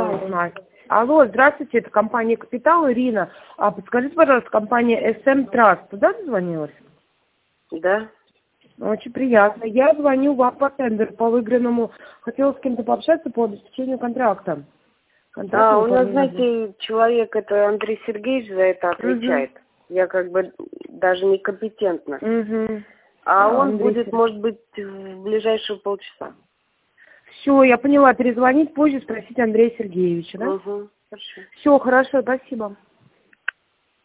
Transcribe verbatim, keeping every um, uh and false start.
узнать. Алло, здравствуйте, это компания «Капитал», Ирина. А подскажите, пожалуйста, компания эс эм Trust, туда дозвонилась? Да. Очень приятно. Я звоню вам по тендеру, по выигранному. Хотела с кем-то пообщаться по обеспечению контракта. Контракт А, у нас, выполнения. знаете, человек, это Андрей Сергеевич, за это отвечает. Угу. Я как бы даже некомпетентна. Угу. А, а он Андрей будет, Сергеевич. может быть, в ближайшие полчаса. Все, я поняла. Перезвонить позже, спросить Андрея Сергеевича, да? Угу. Хорошо. Все, хорошо, спасибо.